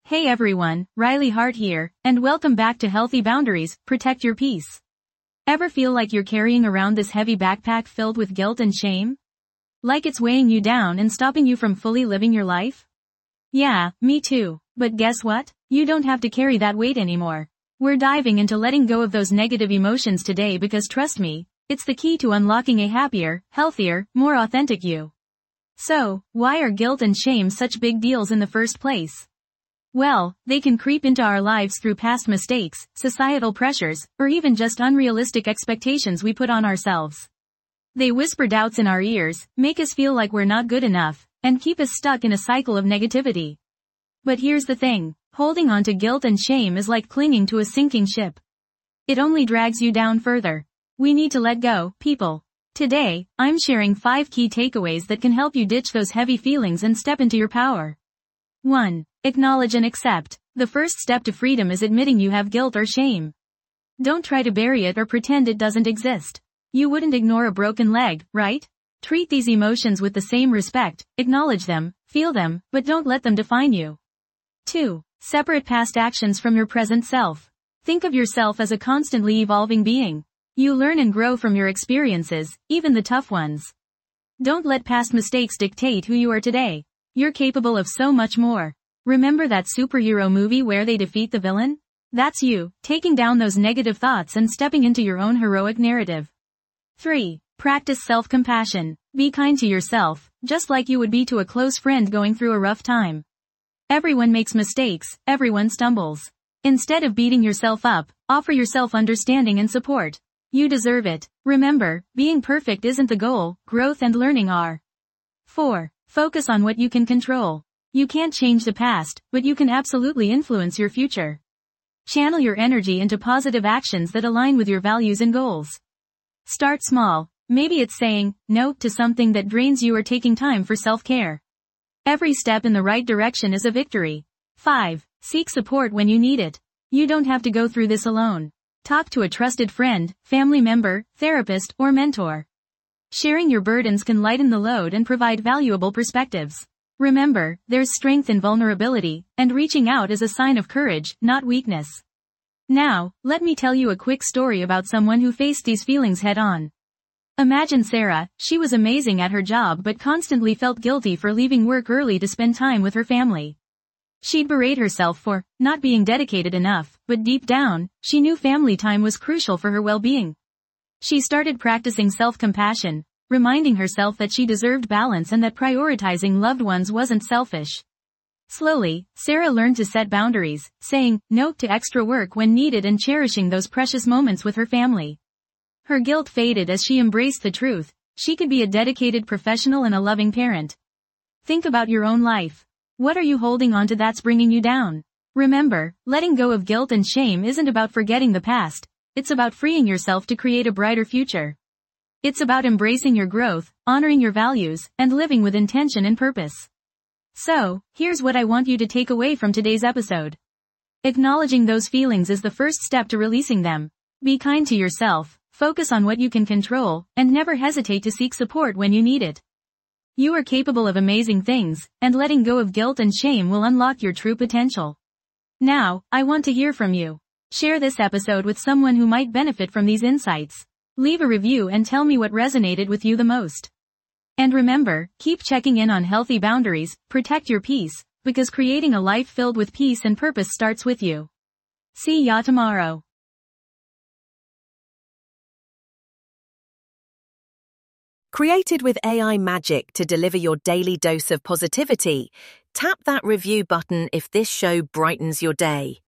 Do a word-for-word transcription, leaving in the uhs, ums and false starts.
Hey everyone, Riley Hart here, and welcome back to Healthy Boundaries, Protect Your Peace. Ever feel like you're carrying around this heavy backpack filled with guilt and shame? Like it's weighing you down and stopping you from fully living your life? Yeah, me too. But guess what? You don't have to carry that weight anymore. We're diving into letting go of those negative emotions today because trust me, it's the key to unlocking a happier, healthier, more authentic you. So, why are guilt and shame such big deals in the first place? Well, they can creep into our lives through past mistakes, societal pressures, or even just unrealistic expectations we put on ourselves. They whisper doubts in our ears, make us feel like we're not good enough, and keep us stuck in a cycle of negativity. But here's the thing, holding on to guilt and shame is like clinging to a sinking ship. It only drags you down further. We need to let go, people. Today, I'm sharing five key takeaways that can help you ditch those heavy feelings and step into your power. one. Acknowledge and accept. The first step to freedom is admitting you have guilt or shame. Don't try to bury it or pretend it doesn't exist. You wouldn't ignore a broken leg, right? Treat these emotions with the same respect, acknowledge them, feel them, but don't let them define you. two. Separate past actions from your present self. Think of yourself as a constantly evolving being. You learn and grow from your experiences, even the tough ones. Don't let past mistakes dictate who you are today. You're capable of so much more. Remember that superhero movie where they defeat the villain? That's you, taking down those negative thoughts and stepping into your own heroic narrative. three. Practice self-compassion. Be kind to yourself, just like you would be to a close friend going through a rough time. Everyone makes mistakes, everyone stumbles. Instead of beating yourself up, offer yourself understanding and support. You deserve it. Remember, being perfect isn't the goal, growth and learning are. four. Focus on what you can control. You can't change the past, but you can absolutely influence your future. Channel your energy into positive actions that align with your values and goals. Start small. Maybe it's saying no to something that drains you or taking time for self-care. Every step in the right direction is a victory. five. Seek support when you need it. You don't have to go through this alone. Talk to a trusted friend, family member, therapist, or mentor. Sharing your burdens can lighten the load and provide valuable perspectives. Remember, there's strength in vulnerability, and reaching out is a sign of courage, not weakness. Now, let me tell you a quick story about someone who faced these feelings head-on. Imagine Sarah. She was amazing at her job but constantly felt guilty for leaving work early to spend time with her family. She'd berate herself for not being dedicated enough, but deep down, she knew family time was crucial for her well-being. She started practicing self-compassion, reminding herself that she deserved balance and that prioritizing loved ones wasn't selfish. Slowly, Sarah learned to set boundaries, saying no to extra work when needed and cherishing those precious moments with her family. Her guilt faded as she embraced the truth. She could be a dedicated professional and a loving parent. Think about your own life. What are you holding on to that's bringing you down? Remember, letting go of guilt and shame isn't about forgetting the past. It's about freeing yourself to create a brighter future. It's about embracing your growth, honoring your values, and living with intention and purpose. So, here's what I want you to take away from today's episode. Acknowledging those feelings is the first step to releasing them. Be kind to yourself, focus on what you can control, and never hesitate to seek support when you need it. You are capable of amazing things, and letting go of guilt and shame will unlock your true potential. Now, I want to hear from you. Share this episode with someone who might benefit from these insights. Leave a review and tell me what resonated with you the most. And remember, keep checking in on Healthy Boundaries, Protect Your Peace, because creating a life filled with peace and purpose starts with you. See ya tomorrow. Created with A I magic to deliver your daily dose of positivity, tap that review button if this show brightens your day.